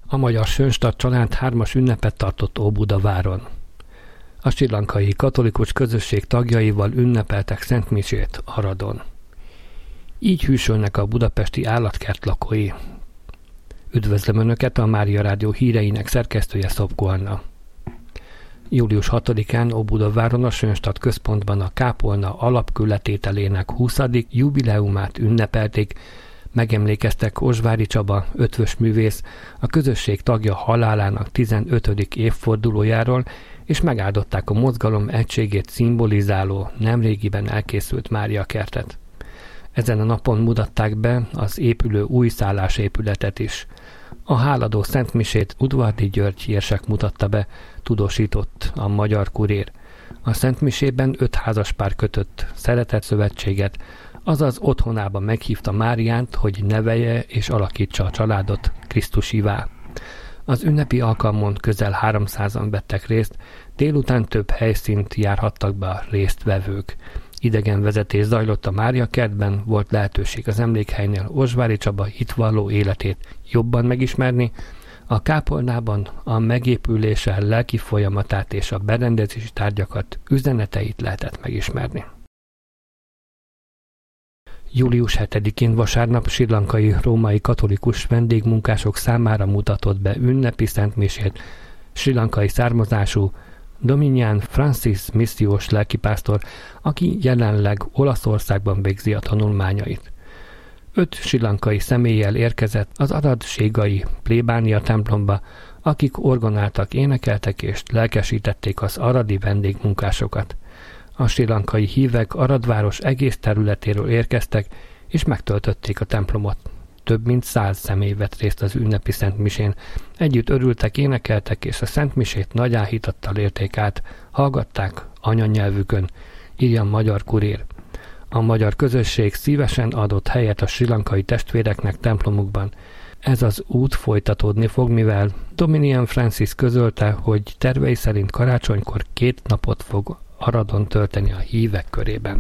A magyar Sönstad család 3-as ünnepet tartott Óbudaváron. A srilankai katolikus közösség tagjaival ünnepeltek szentmisét Aradon. Így hűsölnek a budapesti állatkert lakói. Üdvözlöm Önöket, a Mária Rádió híreinek szerkesztője Szopko Anna. Július 6-án Óbudaváron a Sönstad központban a kápolna alapkőletételének 20. jubileumát ünnepelték, megemlékeztek Osvári Csaba, ötvös művész, a közösség tagja halálának 15. évfordulójáról, és megáldották a mozgalom egységét szimbolizáló, nemrégiben elkészült Mária kertet. Ezen a napon mutatták be az épülő új szállásépületet is. A háladó szentmisét Udvardi György érsek mutatta be, tudósított a Magyar Kurér. A szentmisében 5 házaspár kötött szeretetszövetséget, azaz otthonába meghívta Máriánt, hogy nevelje és alakítsa a családot Krisztusivá. Az ünnepi alkalmon közel 300-an vettek részt, délután több helyszínt járhattak be a résztvevők. Idegen vezetés zajlott a Mária kertben, volt lehetőség az emlékhelynél Osvári Csaba hitvalló életét jobban megismerni, a kápolnában a megépülése lelki folyamatát és a berendezési tárgyakat, üzeneteit lehetett megismerni. Július 7-én vasárnap srilankai római katolikus vendégmunkások számára mutatott be ünnepi szentmisét srilankai származású Dominian Francis missziós lelkipásztor, aki jelenleg Olaszországban végzi a tanulmányait. 5 srilankai személlyel érkezett az aradségai plébánia templomba, akik orgonáltak, énekeltek és lelkesítették az aradi vendégmunkásokat. A srilankai hívek Aradváros egész területéről érkeztek, és megtöltötték a templomot. Több mint 100 személy vett részt az ünnepi szentmisén. Együtt örültek, énekeltek, és a szentmisét nagy áhítattal élték át, hallgatták anyanyelvükön, írja a Magyar Kurér. A magyar közösség szívesen adott helyet a srilankai testvéreknek templomukban. Ez az út folytatódni fog, mivel Dominian Francis közölte, hogy tervei szerint karácsonykor 2 napot fog Aradon tölteni a hívek körében.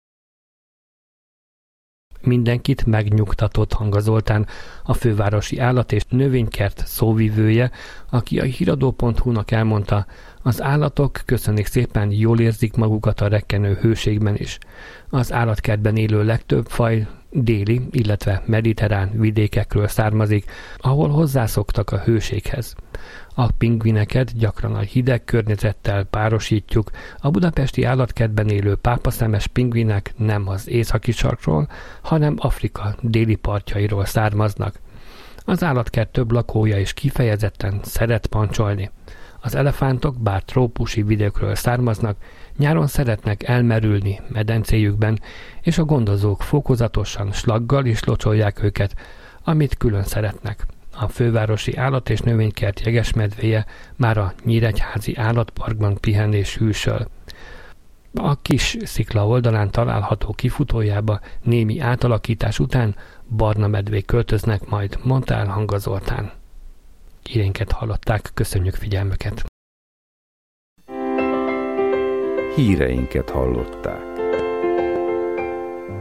Mindenkit megnyugtatott Hanga Zoltán, a fővárosi állat- és növénykert szóvivője, aki a híradó.hu-nak elmondta, az állatok köszönik szépen, jól érzik magukat a rekkenő hőségben is. Az állatkertben élő legtöbb faj déli, illetve mediterrán vidékekről származik, ahol hozzászoktak a hőséghez. A pingvineket gyakran a hideg környezettel párosítjuk, a budapesti állatkertben élő pápaszemes pingvinek nem az északi sarkról, hanem Afrika déli partjairól származnak. Az állatkert több lakója is kifejezetten szeret pancsolni. Az elefántok, bár trópusi vidékről származnak, nyáron szeretnek elmerülni medencéjükben, és a gondozók fokozatosan slaggal is locsolják őket, amit külön szeretnek. A fővárosi állat- és növénykert jegesmedvéje már a Nyíregyházi állatparkban pihen és hűsöl. A kis szikla oldalán található kifutójába némi átalakítás után barna medvék költöznek majd, mondta el Hanga Zoltán. Hírénket hallották, köszönjük figyelmüket! Híreinket hallották.